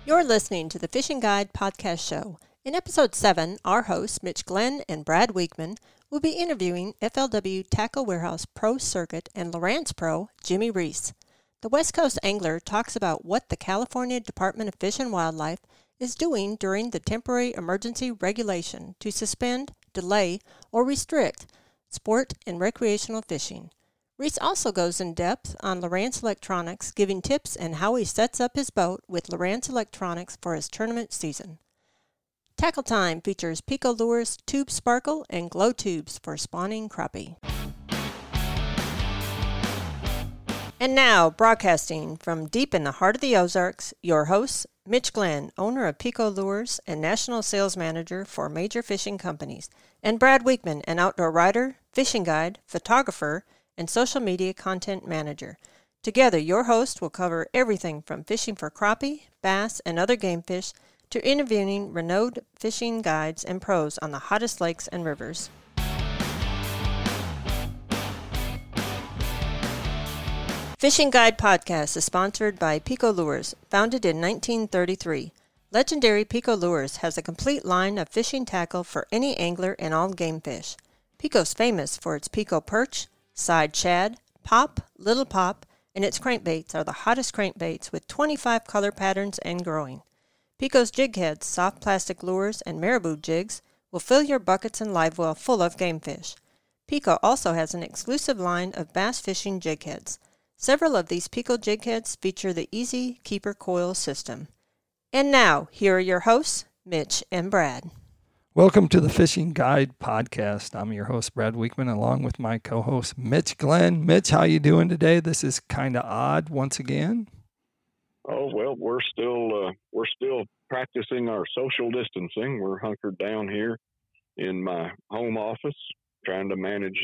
You're listening to the Fishing Guide podcast show. In episode 7, our hosts, Mitch Glenn and Brad Weekman, will be interviewing FLW Tackle Warehouse Pro Circuit and Lowrance Pro, Jimmy Reese. The West Coast angler talks about what the California Department of Fish and Wildlife is doing during the temporary emergency regulation to suspend, delay, or restrict sport and recreational fishing. Reese also goes in depth on Lowrance Electronics, giving tips and how he sets up his boat with Lowrance Electronics for his tournament season. Tackle Time features Pico Lures, Tube Sparkle, and Glow Tubes for spawning crappie. And now, broadcasting from deep in the heart of the Ozarks, your hosts, Mitch Glenn, owner of Pico Lures and national sales manager for major fishing companies, and Brad Weekman, an outdoor writer, fishing guide, photographer, and social media content manager. Together, your hosts will cover everything from fishing for crappie, bass, and other game fish to interviewing renowned fishing guides and pros on the hottest lakes and rivers. Fishing Guide Podcast is sponsored by Pico Lures, founded in 1933. Legendary Pico Lures has a complete line of fishing tackle for any angler and all game fish. Pico's famous for its Pico Perch, Side Shad, Pop, Little Pop, and its crankbaits are the hottest crankbaits with 25 color patterns and growing. Pico's jig heads, soft plastic lures, and marabou jigs will fill your buckets and live well full of game fish. Pico also has an exclusive line of bass fishing jig heads. Several of these Pico jig heads feature the Easy Keeper coil system. And now, here are your hosts, Mitch and Brad. Welcome to the Fishing Guide Podcast. I'm your host, Brad Weekman, along with my co-host, Mitch Glenn. Mitch, how you doing today? This is kind of odd once again. Oh, well, we're still practicing our social distancing. We're hunkered down here in my home office, trying to manage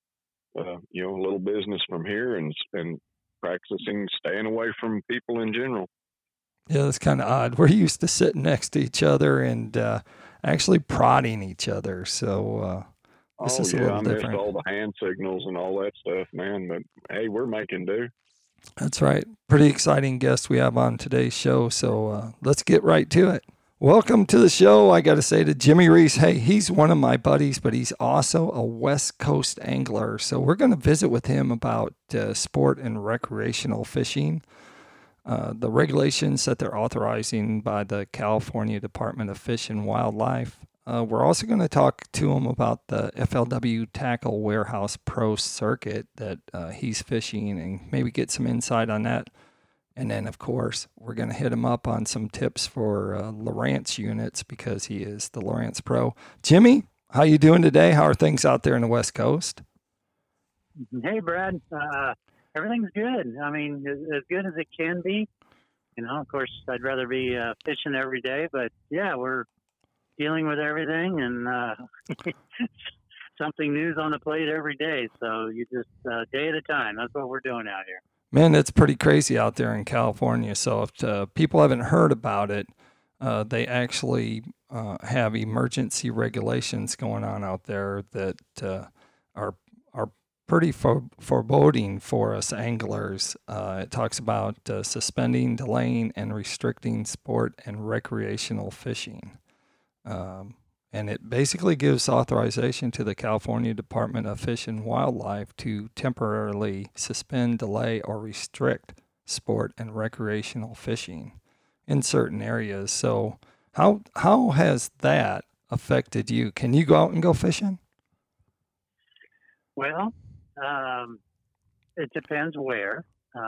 a little business from here and practicing staying away from people in general. Yeah, that's kind of odd. We're used to sitting next to each other and actually prodding each other. So this is a little different. I missed all the hand signals and all that stuff, man. But hey, we're making do. That's right. Pretty exciting guest we have on today's show. So let's get right to it. Welcome to the show. I got to say to Jimmy Reese, hey, he's one of my buddies, but he's also a West Coast angler. So we're going to visit with him about sport and recreational fishing. The regulations that they're authorizing by the California Department of Fish and Wildlife. We're also going to talk to him about the FLW Tackle Warehouse Pro Circuit that he's fishing and maybe get some insight on that. And then, of course, we're going to hit him up on some tips for Lowrance units because he is the Lowrance Pro. Jimmy, how you doing today? How are things out there in the West Coast? Hey, Brad. Everything's good. I mean, as good as it can be. You know, of course, I'd rather be fishing every day, but yeah, we're dealing with everything and something new's on the plate every day. So you just day at a time. That's what we're doing out here. Man, it's pretty crazy out there in California. So if people haven't heard about it, they actually have emergency regulations going on out there that are pretty foreboding for us anglers. It talks about suspending, delaying, and restricting sport and recreational fishing. And it basically gives authorization to the California Department of Fish and Wildlife to temporarily suspend, delay, or restrict sport and recreational fishing in certain areas. So how has that affected you? Can you go out and go fishing? Well, it depends where.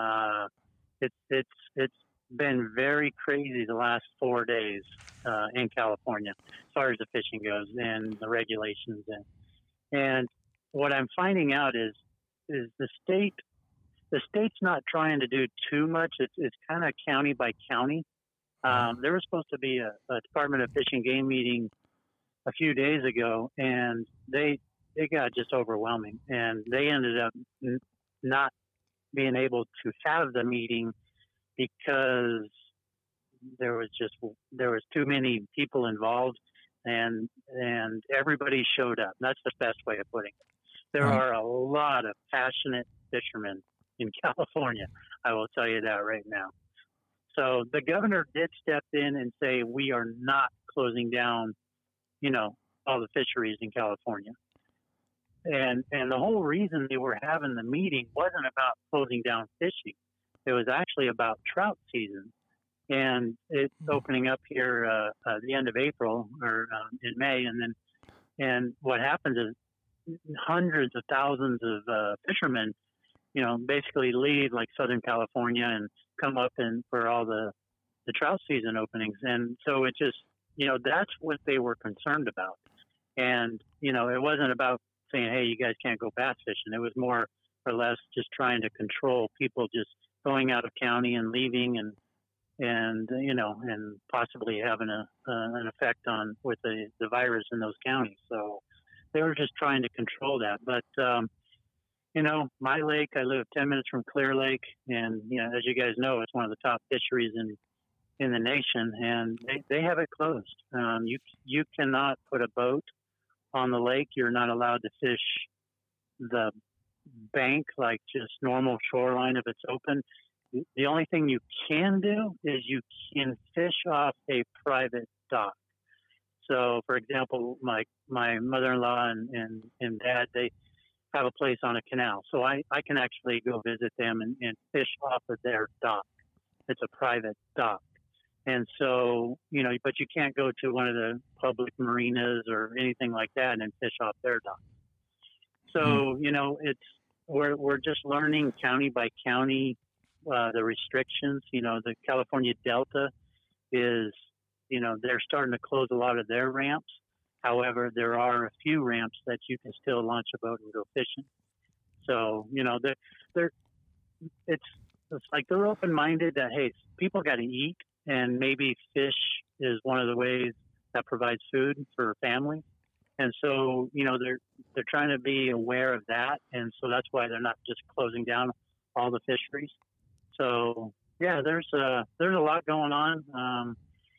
It's been very crazy the last 4 days in California as far as the fishing goes and the regulations. And what I'm finding out is the state's not trying to do too much. It's kind of county by county. There was supposed to be a Department of Fish and Game meeting a few days ago, and they got just overwhelming, and they ended up not being able to have the meeting because there was too many people involved, and everybody showed up. That's the best way of putting it. There are a lot of passionate fishermen in California. I will tell you that right now. So the governor did step in and say we are not closing down, all the fisheries in California. And the whole reason they were having the meeting wasn't about closing down fishing. It was actually about trout season. And it's opening up here the end of April or in May. And what happens is hundreds of thousands of fishermen, basically leave like Southern California and come up for all the trout season openings. And so it just, that's what they were concerned about. And, it wasn't about saying, hey, you guys can't go bass fishing. It was more or less just trying to control people just going out of county and leaving and possibly having an effect with the virus in those counties. So they were just trying to control that. But, my lake, I live 10 minutes from Clear Lake, and, as you guys know, it's one of the top fisheries in the nation, and they have it closed. You cannot put a boat on the lake. You're not allowed to fish the bank, like just normal shoreline if it's open. The only thing you can do is you can fish off a private dock. So, for example, my mother-in-law and dad, they have a place on a canal. So I can actually go visit them and fish off of their dock. It's a private dock. And so, but you can't go to one of the public marinas or anything like that and fish off their dock. So, we're just learning county by county the restrictions. The California Delta is, they're starting to close a lot of their ramps. However, there are a few ramps that you can still launch a boat and go fishing. So, it's like they're open-minded that, hey, people got to eat, and maybe fish is one of the ways that provides food for families. And so, they're trying to be aware of that. And so that's why they're not just closing down all the fisheries. So, yeah, there's a lot going on.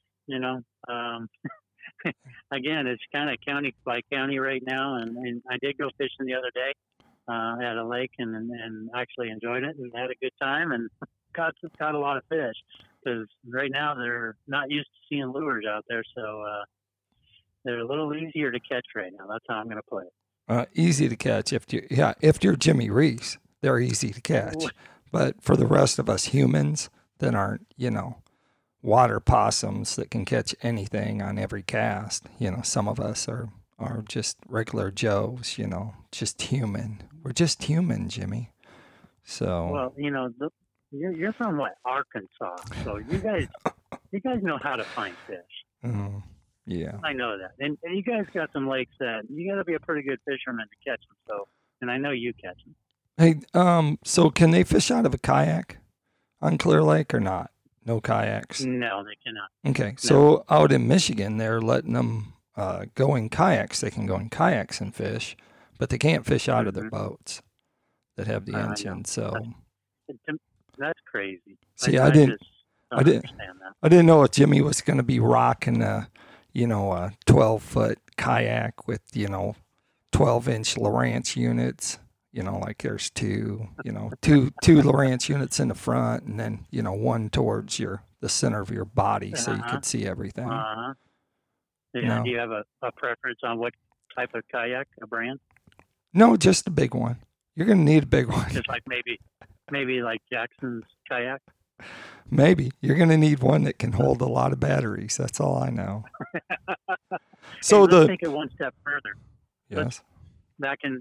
Again, it's kind of county by county right now. And I did go fishing the other day at a lake and actually enjoyed it and had a good time and caught a lot of fish, because right now they're not used to seeing lures out there. So they're a little easier to catch right now. That's how I'm going to play it. Easy to catch if you're Jimmy Reese, they're easy to catch. But for the rest of us humans that aren't, water possums that can catch anything on every cast, some of us are just regular Joes, just human. We're just human, Jimmy. So. Well, you're from Arkansas, so you guys know how to find fish. Yeah. I know that. And you guys got some lakes that you got to be a pretty good fisherman to catch them. So, and I know you catch them. Hey, so can they fish out of a kayak on Clear Lake or not? No kayaks? No, they cannot. Okay. So out in Michigan, they're letting them go in kayaks. They can go in kayaks and fish, but they can't fish out of their boats that have the engine. So that's crazy. See, I didn't understand that. I didn't know if Jimmy was going to be rocking a 12-foot kayak with 12-inch Lowrance units. Like there's two Lowrance units in the front, and then one towards the center of your body, so you could see everything. Yeah. Do you have a preference on what type of kayak, a brand? No, just a big one. You're gonna need a big one. Just like maybe like Jackson's kayak. Maybe you're gonna need one that can hold a lot of batteries. That's all I know. So let's take it one step further. Yes. Back in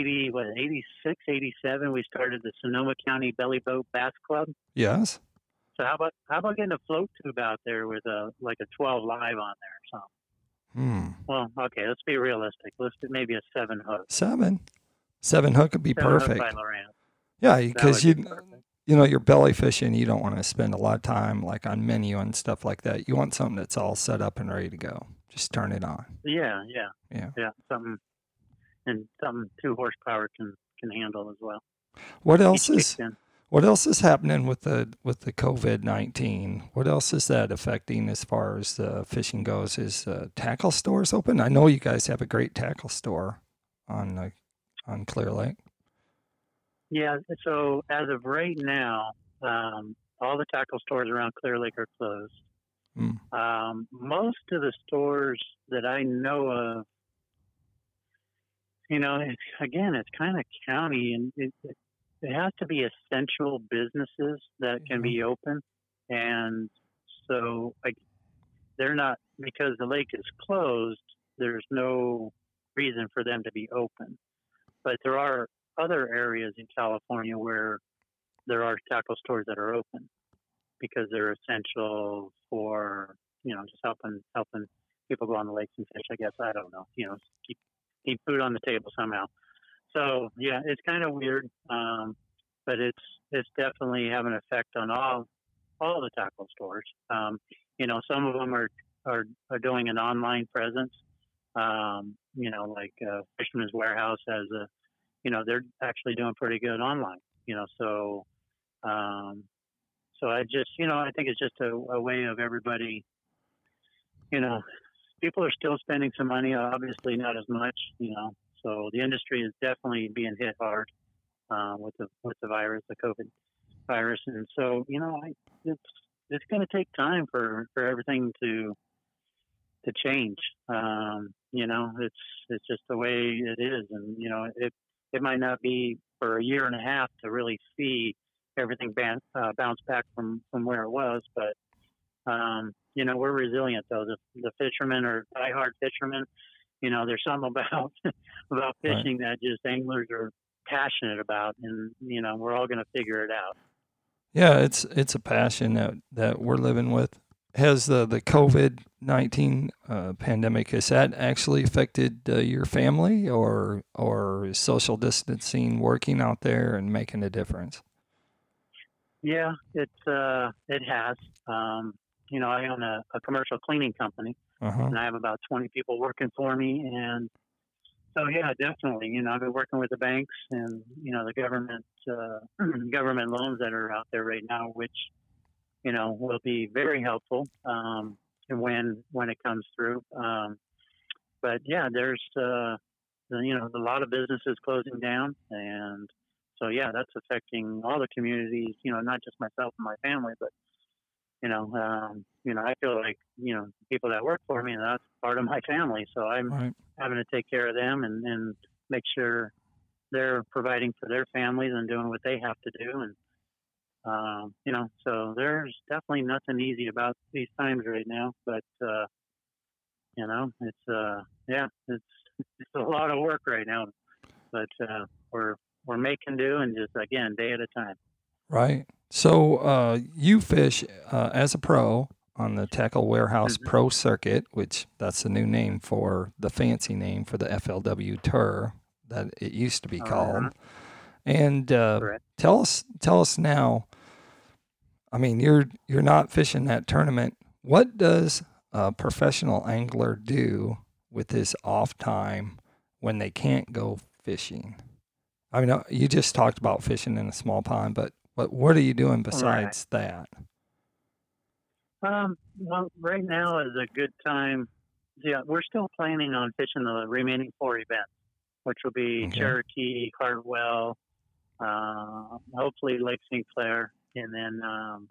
86, 87, we started the Sonoma County Belly Boat Bass Club. Yes. So how about getting a float tube out there with a 12 live on there or something? Well, okay, let's be realistic. Let's do maybe a 7 hook. 7 hook would be perfect. Hook by Lowrance. Yeah, because you're belly fishing. You don't want to spend a lot of time like on menu and stuff like that. You want something that's all set up and ready to go. Just turn it on. Yeah. Something 2 horsepower can handle as well. What else is happening with the COVID-19? What else is that affecting as far as fishing goes? Is tackle stores open? I know you guys have a great tackle store on Clear Lake. Yeah. So as of right now, all the tackle stores around Clear Lake are closed. Most of the stores that I know of, it's kind of county, and it has to be essential businesses that can be open. And so they're not, because the lake is closed, there's no reason for them to be open. But there are other areas in California where there are tackle stores that are open because they're essential for, just helping people go on the lakes and fish, I guess. I don't know, keep food on the table somehow. So yeah, it's kind of weird. But it's definitely having an effect on all the tackle stores. Some of them are doing an online presence. Like Fisherman's Warehouse has they're actually doing pretty good online. So I just, I think it's just a way of everybody. People are still spending some money, obviously not as much. So the industry is definitely being hit hard with the virus, the COVID virus, and so it's going to take time for everything to change. It's just the way it is, and it might not be for a year and a half to really see everything bounce back from where it was, but we're resilient though. The fishermen are diehard fishermen. There's something about fishing that just anglers are passionate about, and we're all going to figure it out. Yeah, it's a passion that we're living with. Has the COVID-19 pandemic, has that actually affected your family, or is social distancing working out there and making a difference? Yeah, it has. I own a commercial cleaning company, and I have about 20 people working for me, and so yeah, definitely. I've been working with the banks and the government loans that are out there right now, which will be very helpful when it comes through. But yeah, there's a lot of businesses closing down, and so yeah, that's affecting all the communities. Not just myself and my family, but I feel like people that work for me, that's part of my family. So I'm having to take care of them and make sure they're providing for their families and doing what they have to do. And so there's definitely nothing easy about these times right now. But it's a lot of work right now. But we're making do, and just again, day at a time. Right. So you fish as a pro on the Tackle Warehouse Pro Circuit, which that's the new name for the fancy name for the FLW Tour that it used to be called. And tell us now. I mean, you're not fishing that tournament. What does a professional angler do with his off time when they can't go fishing? I mean, you just talked about fishing in a small pond, but what are you doing besides that? Well, right now is a good time. Yeah, we're still planning on fishing the remaining 4 events, which will be Cherokee, Hartwell, hopefully Lake St. Clair, and then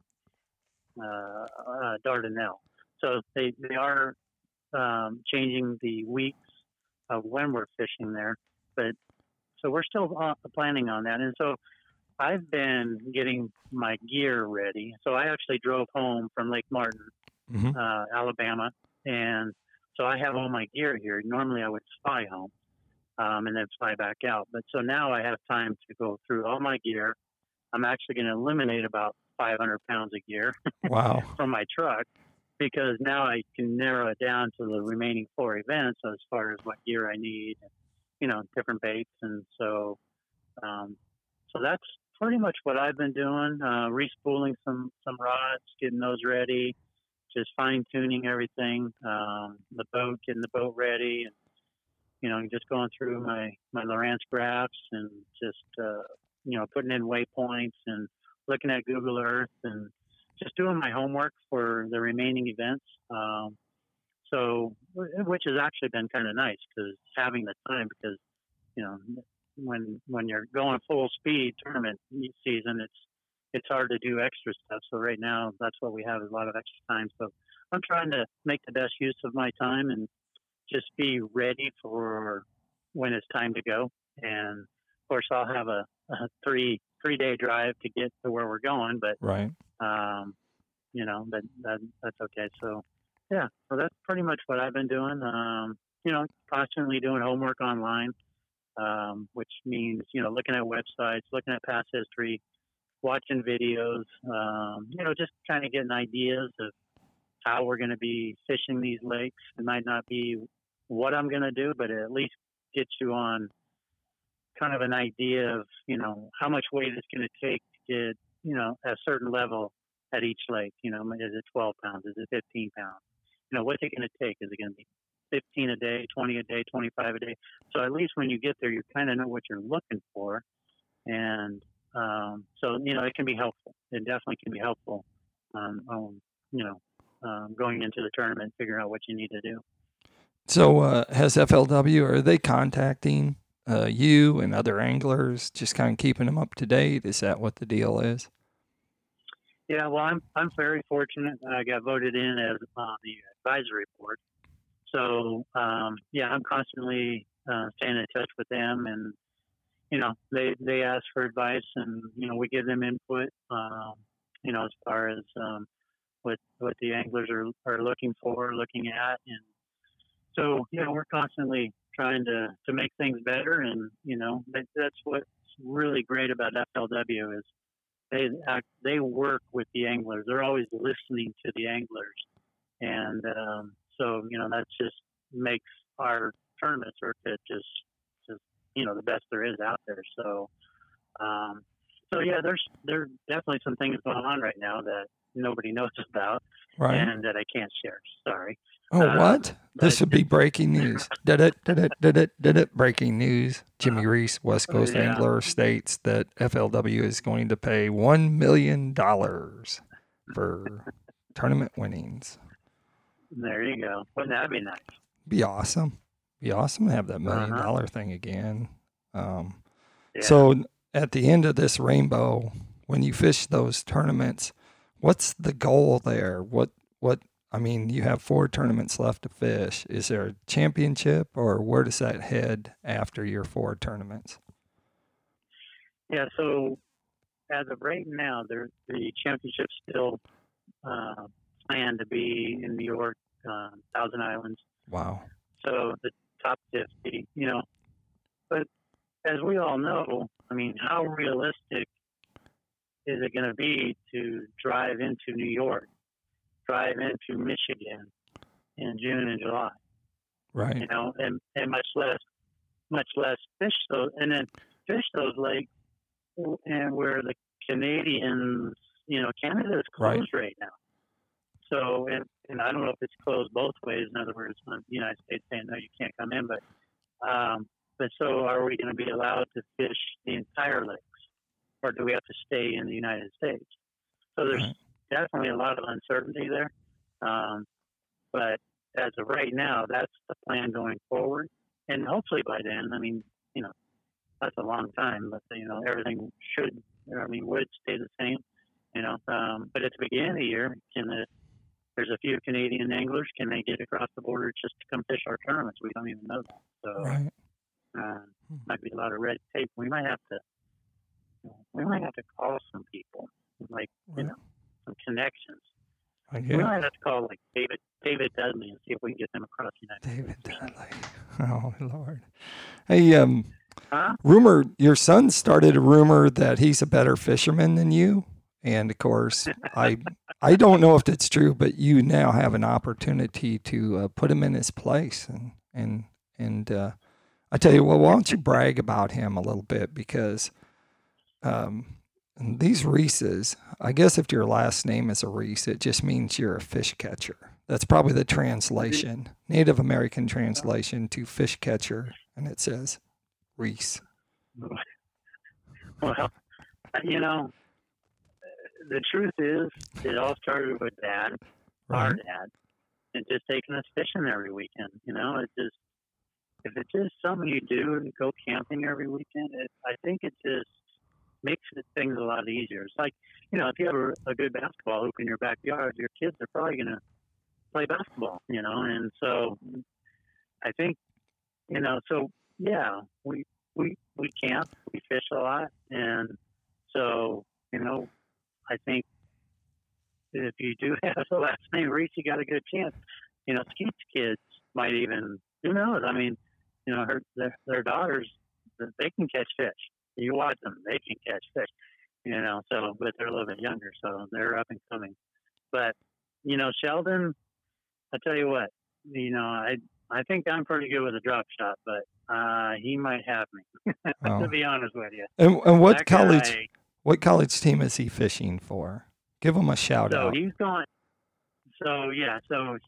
Dardanelle. So they are changing the weeks of when we're fishing there, but so we're still planning on that. And so I've been getting my gear ready. So I actually drove home from Lake Martin, Alabama, and so I have all my gear here. Normally I would fly home and then fly back out. But so now I have time to go through all my gear. I'm actually going to eliminate about 500 pounds of gear from my truck, because now I can narrow it down to the remaining 4 events as far as what gear I need, different baits. And so that's pretty much what I've been doing, respooling some rods, getting those ready, just fine tuning everything, the boat, getting the boat ready, and just going through my Lowrance graphs and just, putting in waypoints and looking at Google Earth and just doing my homework for the remaining events. So, which has actually been kind of nice, because having the time, because, when you're going full speed tournament season, it's hard to do extra stuff. So right now, that's what we have is a lot of extra time. So I'm trying to make the best use of my time and just be ready for when it's time to go. And of course, I'll have a three-day drive to get to where we're going, but Right. you know, that's okay. So yeah, so that's pretty much what I've been doing. You know, constantly doing homework online, which means, you know, looking at websites, looking at past history, watching videos, you know, just kind of getting ideas of how we're going to be fishing these lakes. It might not be what I'm going to do, but it at least gets you on kind of an idea of, you know, how much weight it's going to take to get, you know, a certain level at each lake. You know, is it 12 pounds? Is it 15 pounds? You know, what's it going to take? Is it going to be 15 a day, 20 a day, 25 a day? So at least when you get there, you kind of know what you're looking for. And so, you know, it can be helpful. It definitely can be helpful, you know, going into the tournament, figuring out what you need to do. So has FLW, are they contacting you and other anglers, just kind of keeping them up to date? Is that what the deal is? Yeah, well, I'm very fortunate. I got voted in as the advisory board. So, yeah, I'm constantly staying in touch with them, and, you know, they ask for advice, and, you know, we give them input, you know, as far as what the anglers are looking for, looking at. And so, you know, we're constantly trying to make things better. And, you know, that's what's really great about FLW is they work with the anglers. They're always listening to the anglers. And so, you know, that just makes our tournament circuit just, you know, the best there is out there. So, so yeah, there's definitely some things going on right now that nobody knows about, Right. and that I can't share. Sorry. Oh, what? This would be breaking news. Did it? Breaking news. Jimmy Reese, West Coast Yeah. Angler, states that FLW is going to pay $1 million for tournament winnings. There you go. Wouldn't that be nice? Be awesome. Be awesome to have that $1 million Uh-huh. thing again. Yeah. So at the end of this rainbow, when you fish those tournaments, what's the goal there? What I mean, you have 4 tournaments left to fish. Is there a championship, or where does that head after your 4 tournaments? Yeah, so as of right now, the championship's still planned to be in New York, Thousand Islands. Wow. So the top 50, you know. But as we all know, I mean, how realistic is it going to be to drive into New York, drive into Michigan in June and July? Right. You know, and much less fish those, and then fish those lakes, and where the Canadians, you know, Canada is closed right now. So, and I don't know if it's closed both ways. In other words, the United States saying no, you can't come in. But so, are we going to be allowed to fish the entire lakes, or do we have to stay in the United States? So there's definitely a lot of uncertainty there. But as of right now, that's the plan going forward. And hopefully by then, I mean, you know, that's a long time, but, you know, everything would stay the same, you know. But at the beginning of the year, there's a few Canadian anglers, can they get across the border just to come fish our tournaments? We don't even know that. So might be a lot of red tape. We might have to call some people, like, you know, some connections. We might have to call like David Dudley and see if we can get them across the United States. David Dudley. Oh, Lord. Hey, rumor, your son started a rumor that he's a better fisherman than you. And of course, I don't know if it's true, but you now have an opportunity to put him in his place. And I tell you what, why don't you brag about him a little bit? Because these Reeses, I guess if your last name is a Reese, it just means you're a fish catcher. That's probably the translation, Native American translation to fish catcher, and it says Reese. Well, you know, the truth is, it all started with Dad, our dad, and just taking us fishing every weekend. You know, if it's just something you do and go camping every weekend, I think it just makes things a lot easier. It's like, if you have a good basketball hoop in your backyard, your kids are probably going to play basketball, and so I think, so yeah, we camp, we fish a lot, and so, I think if you do have the last name Reese, you got a good chance. Skeet's kids might even, who knows? I mean, their daughters, they can catch fish. You watch them, they can catch fish, so, but they're a little bit younger, so they're up and coming. But, Sheldon, I tell you what, I think I'm pretty good with a drop shot, but he might have me, to be honest with you. And what college team is he fishing for? Give him a shout out. So he's going. So yeah, so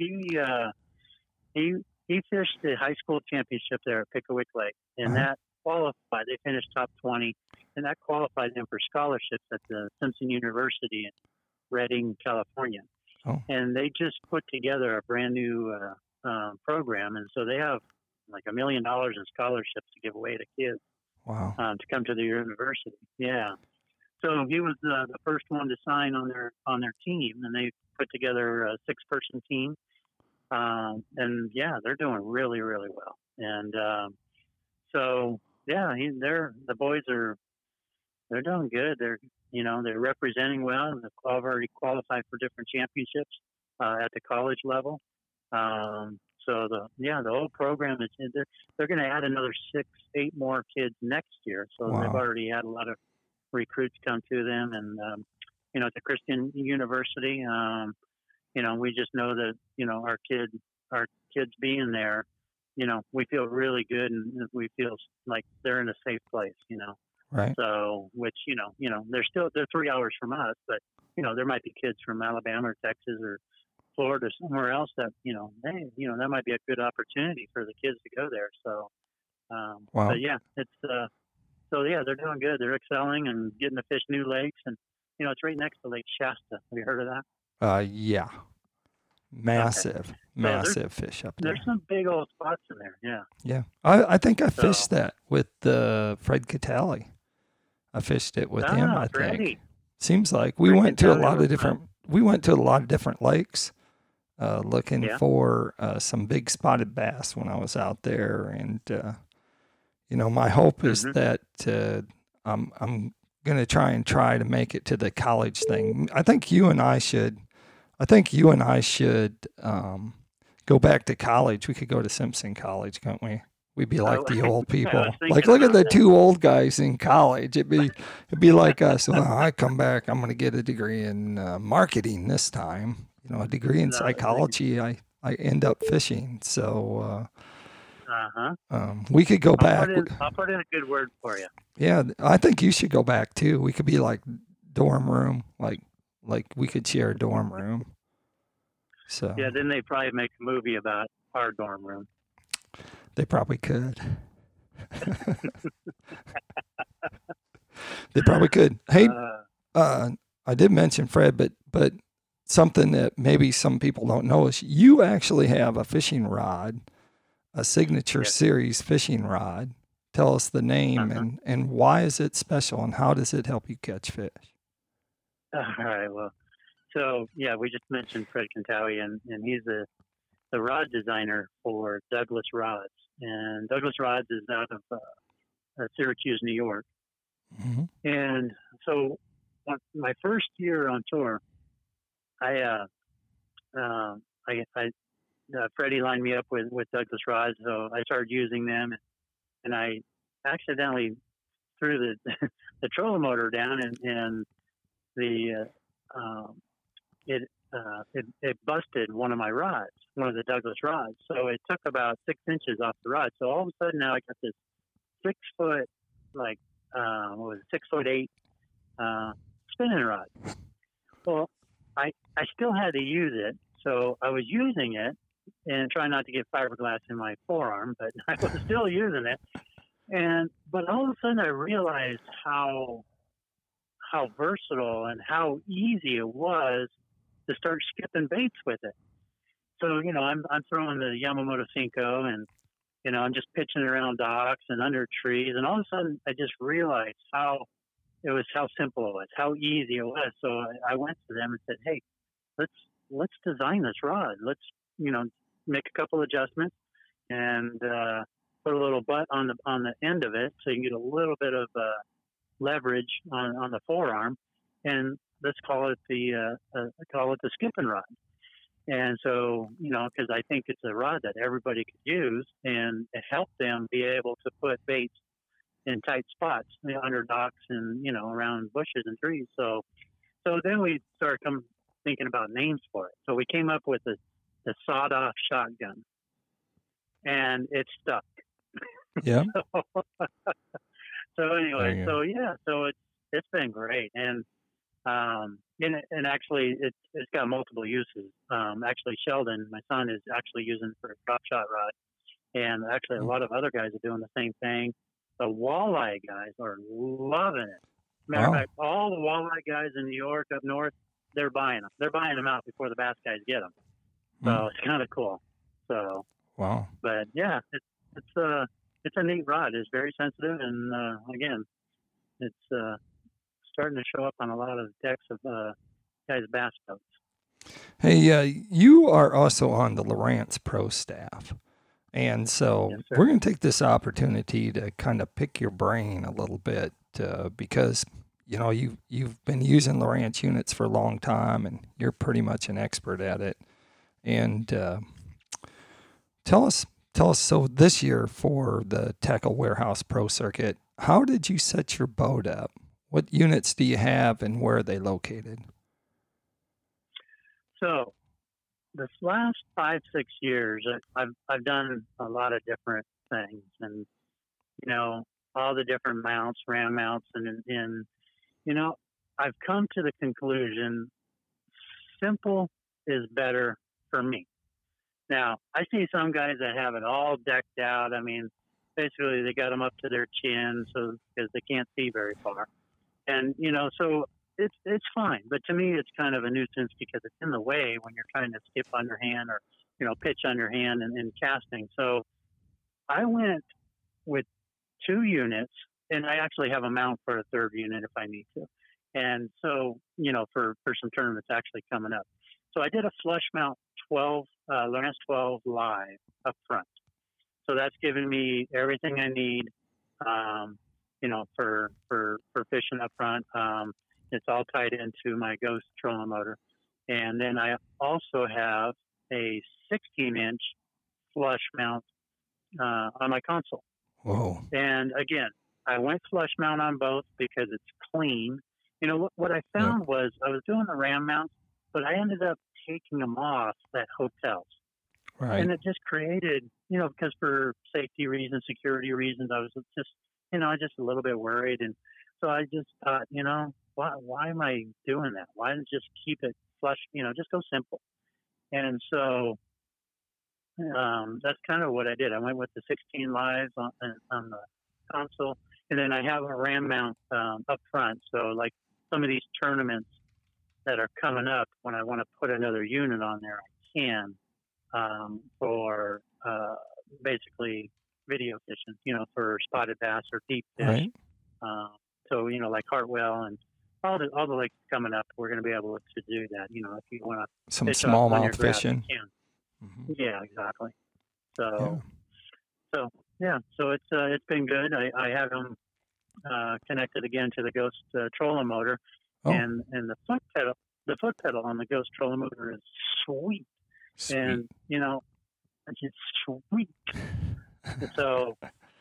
he fished the high school championship there at Pickwick Lake, and that qualified. They finished top 20, and that qualified them for scholarships at the Simpson University in Redding, California. Oh. And they just put together a brand new program, and so they have like $1 million in scholarships to give away to kids. Wow. To come to the university. Yeah. So he was the first one to sign on their team, and they put together a 6-person team. And yeah, they're doing really, really well. And so yeah, the boys they're doing good. They're representing well. They've already qualified for different championships at the college level. So the whole program is, they're going to add another 6-8 more kids next year. So Wow. They've already had a lot of recruits come to them, and it's a Christian university. We just know that our kids being there, we feel really good, and we feel like they're in a safe place. Right. So, which they're 3 hours from us, but there might be kids from Alabama or Texas or Florida or somewhere else that that might be a good opportunity for the kids to go there. So, wow. But yeah, it's so yeah, they're doing good. They're excelling and getting to fish new lakes, and it's right next to Lake Shasta. Have you heard of that? Yeah. Massive fish up there. There's some big old spots in there. Yeah. Yeah. I think I fished that with Fred Catali. I fished it with him, I think. Seems like we went to a lot of different lakes looking for some big spotted bass when I was out there, and my hope is that I'm going to try to make it to the college thing. I think you and I should go back to college. We could go to Simpson College, couldn't we? We'd be like the old people. Like, look at the 2 old guys in college. It'd be like us. Well, I come back, I'm going to get a degree in marketing this time. A degree in psychology. I end up fishing. So we could go back. I'll put in a good word for you. Yeah, I think you should go back too. We could be like dorm room, like we could share a dorm room. So yeah, then they probably make a movie about our dorm room. They probably could. They probably could. Hey, I did mention Fred, but something that maybe some people don't know is you actually have a fishing rod, a signature series fishing rod. Tell us the name and why is it special, and how does it help you catch fish? All right. Well, so yeah, we just mentioned Fred Cantali, and he's the rod designer for Douglas Rods, and Douglas Rods is out of Syracuse, New York. Mm-hmm. And so, my first year on tour, Freddie lined me up with Douglas Rods, so I started using them, and I accidentally threw the trolling motor down, and it busted one of my rods, one of the Douglas rods. So it took about 6 inches off the rod. So all of a sudden now I got this 6 foot, 6'8" spinning rod. Well, I still had to use it, so I was using it and trying not to get fiberglass in my forearm, but I was still using it. But all of a sudden I realized how versatile and how easy it was to start skipping baits with it. So, I'm throwing the Yamamoto Cinco, and, I'm just pitching around docks and under trees. And all of a sudden I just realized how it was how simple it was, how easy it was. So I went to them and said, hey, let's design this rod. Let's, make a couple adjustments and put a little butt on the end of it so you can get a little bit of leverage on the forearm, and let's call it the skipping rod. And so, because I think it's a rod that everybody could use, and it helped them be able to put baits in tight spots, under docks and, around bushes and trees. So then we started thinking about names for it. So we came up with the sawed-off shotgun, and it stuck. Yeah. So anyway, so it's been great, and actually it's got multiple uses. Actually, Sheldon, my son, is actually using it for a drop shot rod, and actually a lot of other guys are doing the same thing. The walleye guys are loving it. Matter of fact, all the walleye guys in New York up north, they're buying them. They're buying them out before the bass guys get them. So it's kind of cool. So wow. But yeah, it's a neat rod. It's very sensitive, and again, it's starting to show up on a lot of decks of guys' bass boats. Hey, you are also on the Lowrance Pro staff. And so we're going to take this opportunity to kind of pick your brain a little bit because, you've been using Lowrance units for a long time and you're pretty much an expert at it. And tell us, so this year for the Tackle Warehouse Pro Circuit, how did you set your boat up? What units do you have and where are they located? So this last 5-6 years, I've done a lot of different things, and all the different mounts, ram mounts, and I've come to the conclusion simple is better for me. Now I see some guys that have it all decked out. I mean, basically they got them up to their chin, so because they can't see very far, and so. It's fine, but to me, it's kind of a nuisance because it's in the way when you're trying to skip underhand or, pitch underhand and casting. So I went with 2 units, and I actually have a mount for a 3rd unit if I need to. And so, for some tournaments actually coming up. So I did a flush mount 12, Lowrance 12 live up front. So that's given me everything I need, for fishing up front. It's all tied into my Ghost trolling motor. And then I also have a 16-inch flush mount on my console. Whoa. And again, I went flush mount on both because it's clean. What I found was I was doing the ram mounts, but I ended up taking them off at hotels. Right. And it just created, because for safety reasons, security reasons, I was just, just a little bit worried. And so I just thought, why am I doing that? Why not just keep it flush? Just go simple. And so that's kind of what I did. I went with the 16 lives on the console, and then I have a ram mount up front. So like some of these tournaments that are coming up, when I want to put another unit on there, I can for basically video fishing, for spotted bass or deep fish. Right. So like Hartwell and all the lakes coming up, we're going to be able to do that. If you want to some smallmouth fishing. Mm-hmm. Yeah, exactly. So it's been good. I have them connected again to the Ghost trolling motor, and the foot pedal on the Ghost trolling motor is sweet. And it's just sweet. So.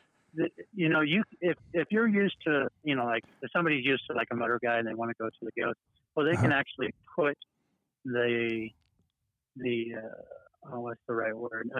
If you're used to, like if somebody's used to like a motor guy and they want to go to the Ghost, well, they can actually put the what's the right word?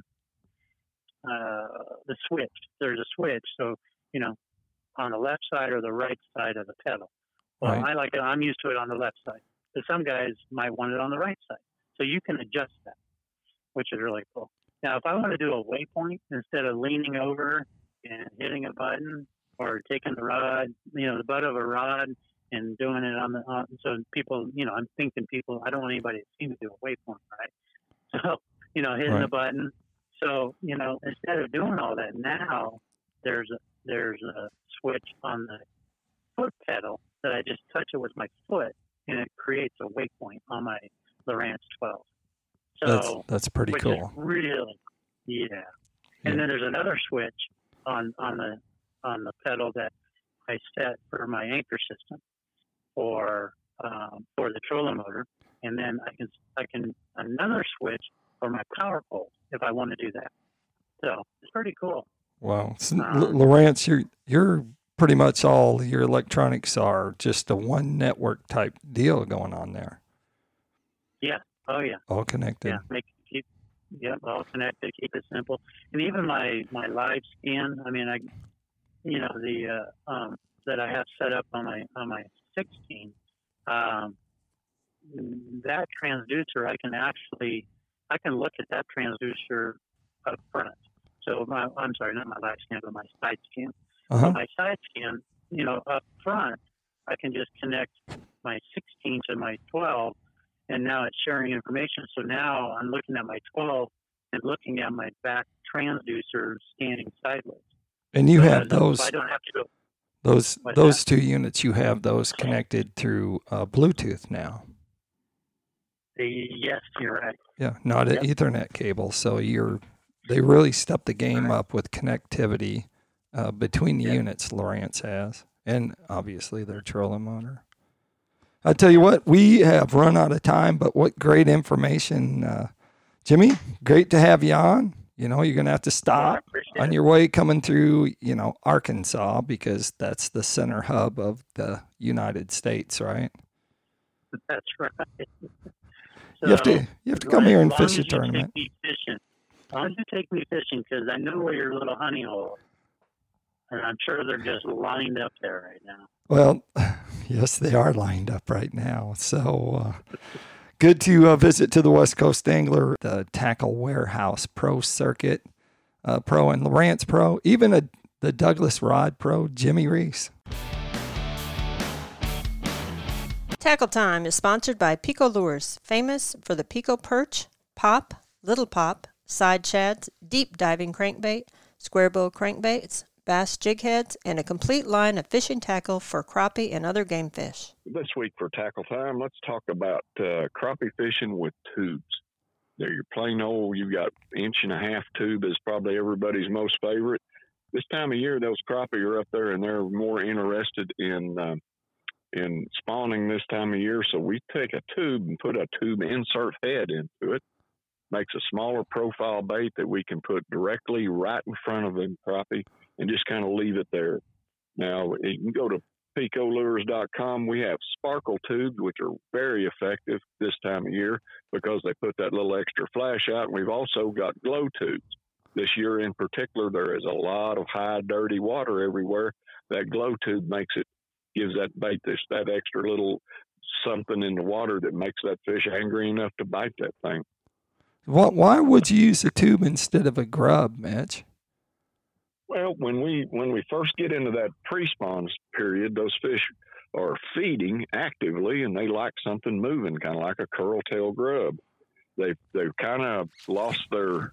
The switch. There's a switch, so on the left side or the right side of the pedal. Well, right. I like it. I'm used to it on the left side. So some guys might want it on the right side, so you can adjust that, which is really cool. Now, if I want to do a waypoint instead of leaning over and hitting a button or taking the rod, the butt of a rod and doing it so people, I'm thinking people, I don't want anybody to see me do a waypoint, right? So, hitting the button. So, instead of doing all that now, there's a switch on foot pedal that I just touch it with my foot, and it creates a waypoint on my Lowrance 12. So that's pretty which cool. Is really, yeah. And then there's another switch on the pedal that I set for my anchor system for the trolling motor, and then I can another switch for my power pole if I want to do that. So it's pretty cool. Wow, so, Lowrance, you're pretty much all your electronics are just a one network type deal going on there. Yeah. Oh yeah. All connected. Yeah. All connected. Keep it simple. And even my live scan. I mean, the that I have set up on my 16. That transducer, I can look at that transducer up front. So I'm sorry, not my live scan, but my side scan. Uh-huh. So my side scan, up front, I can just connect my 16 to my 12, and now it's sharing information. So now I'm looking at my 12 and looking at my back transducer scanning sideways. And you have those. I don't have to go. Those two units, you have those connected through Bluetooth now. Yes, you're right. Yeah, not an Ethernet cable. So they really stepped the game up with connectivity between the units Lowrance has, and obviously their trolling motor. I tell you what, we have run out of time, but what great information, Jimmy. Great to have you on. You're going to have to stop on your way coming through, Arkansas, because that's the center hub of the United States, right? That's right. So, you have to come here and fish a tournament. As long as you take me fishing, because I know where your little honey hole is, and I'm sure they're just lined up there right now. Well, yes, they are lined up right now. So good to visit to the West Coast Angler, the Tackle Warehouse Pro Circuit Pro and Lowrance Pro, even the Douglas Rod Pro, Jimmy Reese. Tackle Time is sponsored by Pico Lures, famous for the Pico Perch, Pop, Little Pop, Side Shads, Deep Diving Crankbait, Square Bill Crankbaits, Bass Jig Heads, and a complete line of fishing tackle for crappie and other game fish. This week for Tackle Time, let's talk about crappie fishing with tubes. They're your plain old, you've got 1.5 inch tube is probably everybody's most favorite. This time of year, those crappie are up there and they're more interested in spawning this time of year. So we take a tube and put a tube insert head into it. Makes a smaller profile bait that we can put directly right in front of the crappie and just kind of leave it there. Now, you can go to picolures.com. We have sparkle tubes, which are very effective this time of year because they put that little extra flash out. And we've also got glow tubes. This year in particular, there is a lot of high, dirty water everywhere. That glow tube gives that bait that extra little something in the water that makes that fish angry enough to bite that thing. Why would you use a tube instead of a grub, Mitch? Well, when we first get into that pre-spawn period, those fish are feeding actively, and they like something moving, kind of like a curl-tail grub. They've kind of lost their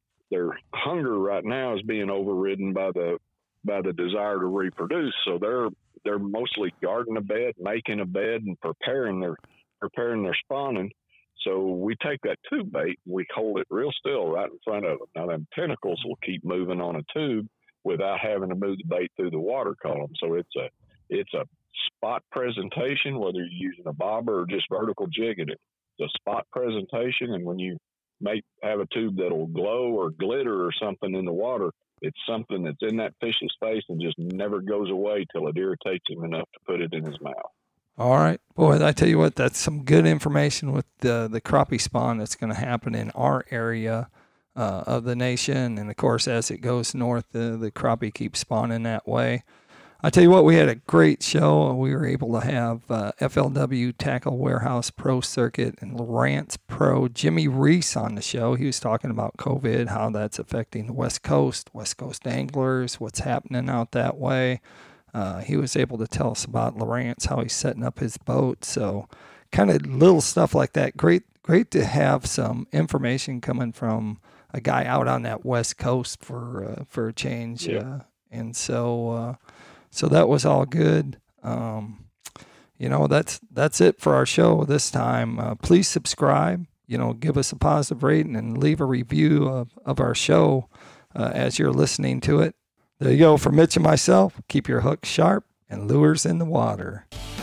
hunger right now is being overridden by the desire to reproduce. So they're mostly guarding a bed, making a bed, and preparing their spawning. So we take that tube bait, we hold it real still right in front of them. Now, them tentacles will keep moving on a tube without having to move the bait through the water column. So it's a spot presentation, whether you're using a bobber or just vertical jigging it. It's a spot presentation, and when you have a tube that'll glow or glitter or something in the water, it's something that's in that fish's face and just never goes away till it irritates him enough to put it in his mouth. All right. Boy, I tell you what, that's some good information with the crappie spawn that's going to happen in our area of the nation. And, of course, as it goes north, the crappie keeps spawning that way. I tell you what, we had a great show. We were able to have FLW Tackle Warehouse Pro Circuit and Lowrance Pro Jimmy Reese on the show. He was talking about COVID, how that's affecting the West Coast anglers, what's happening out that way. He was able to tell us about Lowrance, how he's setting up his boat. So kind of little stuff like that. Great to have some information coming from a guy out on that West Coast for a change. Yeah. And so that was all good. That's it for our show this time. Please subscribe, give us a positive rating and leave a review of our show as you're listening to it. There you go. For Mitch and myself, keep your hooks sharp and lures in the water.